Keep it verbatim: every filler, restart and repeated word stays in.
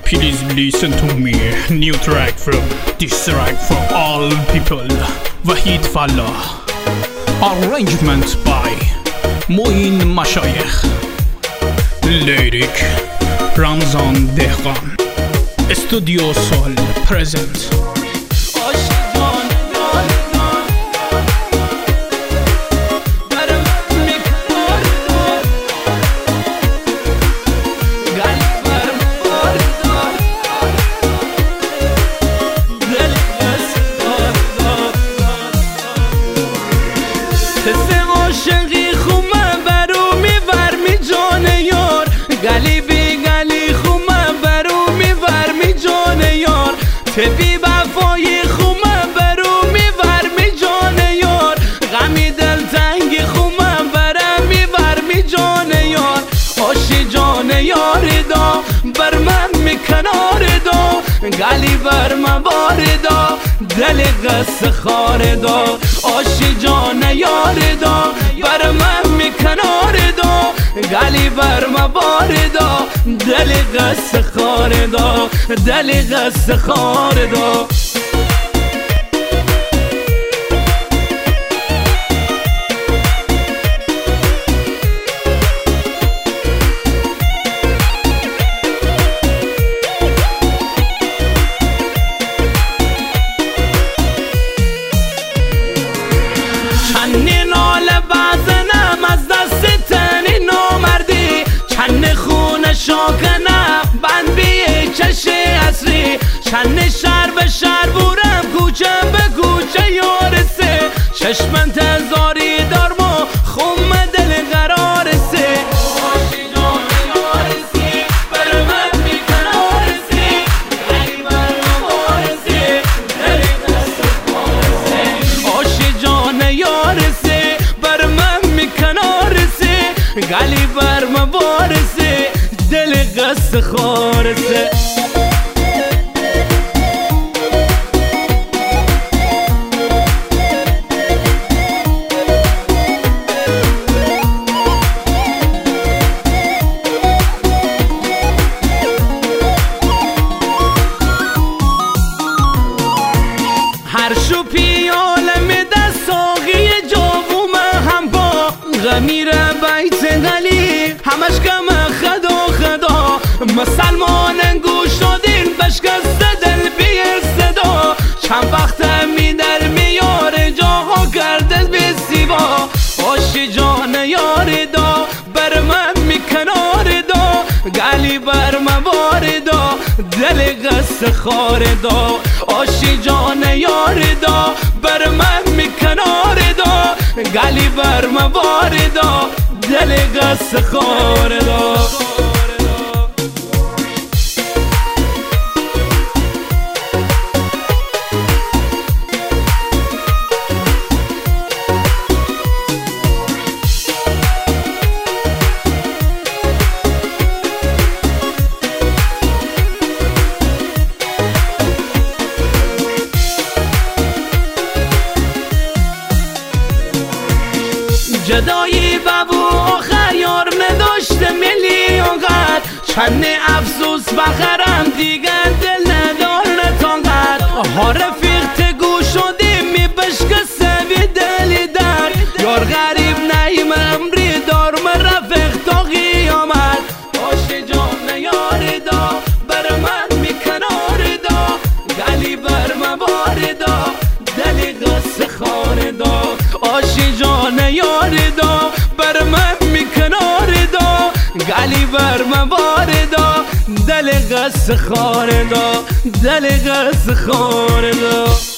Please listen to me. New track from this track for all people. Wahid Fallah. Arrangement by Moin Mashayekh. Lyric Ramzan Dehqan. Studio Sol present. عاشقی خومه برو میور می جان یار گلی بی گلی خومه برو میور می جان یار تبی وفای خومه برو میور می جان یار غمی دل تنگی خومه برم میور می جان یار آشی جان یار دا بر من می کنار دا گلی بر من بار دا دل قصه خار دا آشی جان یار دا بر من می کنار دا گلی بر من بار دا دل قصه خار دا دل قصه خار دا چنی ناله بزنم از دست تنی نامردی چنی خونه شاکنم بند بیه چش اصری چنی شهر به شهر بورم کوچه به کوچه یارسه چشم انتظاری دارم و خم دل قرارسه آشی جان یارسی بر من می کنارسی گلی بر من بارسی دل دست خارسه آشی جان یارسی بر من می کنارسی گلی بر من بارسی دل قصه خارسه هر شو پیاله می دست ساقی جاووم هم با غمیر بیت گلی همش کم خدا خدا مسلمان گوش دادین بشکست دل بی صدا چند وقت می در میار جاها کرده بی سیوا آشی جان یار دا بر من می کنار دا گلی بر من بار دا دل قصه خار دا آشی جان یار دا بر من می کنار دا گلی بر من بار دا دل قصه خار دا جدایی بابو آخر یار نداشته میلیون قد چند افسوس بخرم دیگر دل ندار نتانقد ها رفیق تگو شدیم می بشکسته بی دلی در یار غریب نیم امری دارم رفیق تا قیامت آشی جان یار دا بر من می کنار دا گلی بر من بار دا دلی قصه خار دا آشی جان یار دا بر من می کنار دا گلی بر من بار دا دل قصه خار دا دل قصه خار دا